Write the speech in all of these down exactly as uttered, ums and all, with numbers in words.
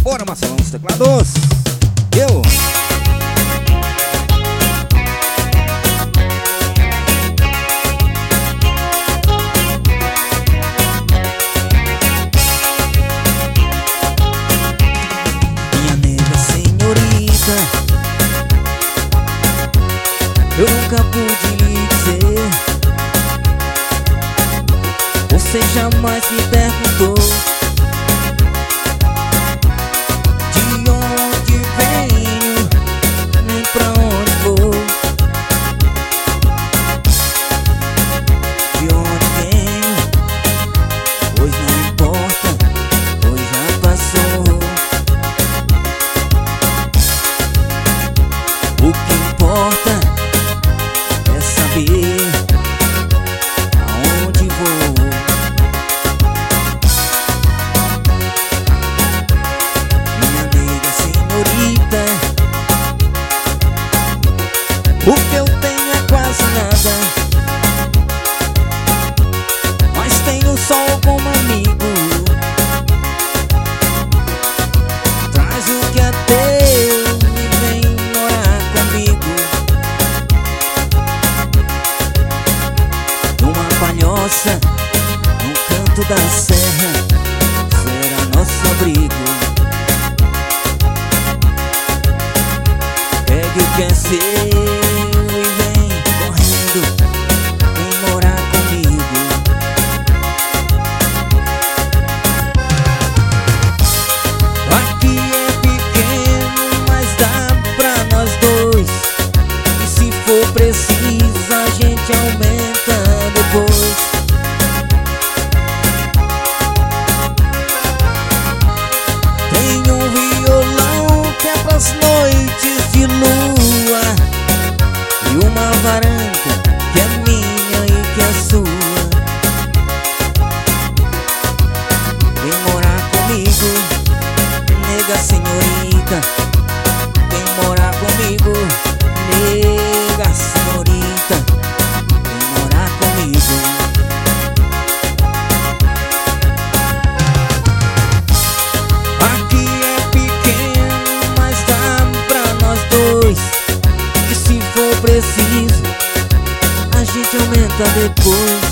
Bora, Marcelão dos teclados. Eu. Minha nega senhorita, eu nunca pude lhe dizer. Você jamais me perguntou de onde venho, nem pra onde vou. De onde venho, pois não importa, pois já passou. O que importa é saber aonde vou. Minha nega senhorita, o que eu tenho é quase nada, mas tenho só como amigo. Traz o que é teu e vem morar comigo. Numa palhoça, no canto da serra, será nosso abrigo. Pegue o que é seu e vem correndo, vem morar comigo. Aqui é pequeno, mas dá pra nós dois. E se for preciso, a gente aumenta depois. Tem um violão que é pras noites de lua, e uma varanda que é minha e que é sua. Vem morar comigo, nega senhorita. Vem morar comigo, nega senhorita. Vem morar comigo. Aqui é pequeno, mas dá pra nós dois. E se for preciso, a gente aumenta depois.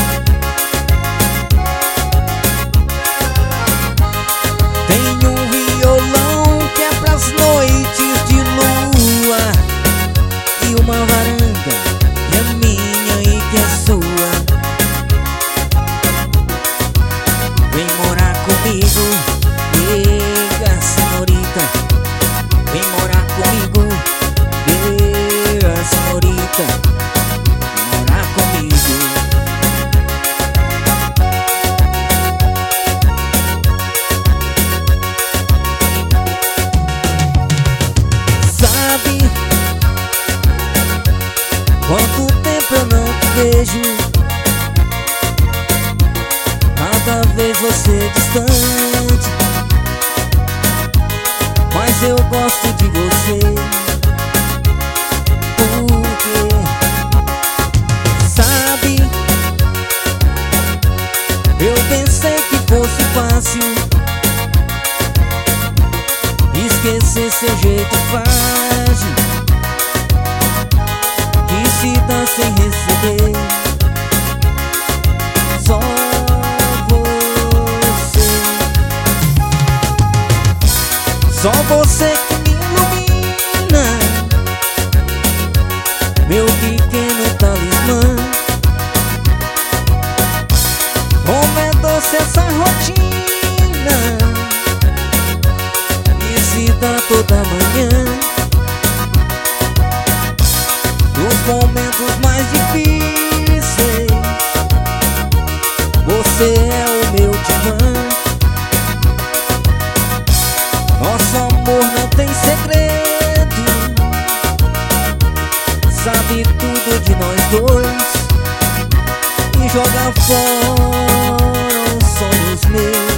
Tem um violão que é pras noites de lua, e uma varanda que é minha e que é sua. Vem morar comigo, nega senhorita. Vem morar comigo, nega senhorita. Vem morar comigo. Sabe quanto tempo eu não te vejo? Cada vez você distante, mas eu gosto de você. Porque sabe, eu pensei que fosse fácil esquecer seu jeito frágil, que se dá sem receber. Só você, só você que me ilumina, meu pequeno talismã. Como é doce essa rotina, visita toda manhã. Nos momentos mais difíceis, você é o meu divã. Nosso amor não tem segredo, sabe tudo de nós dois, e joga fora os sonhos meus.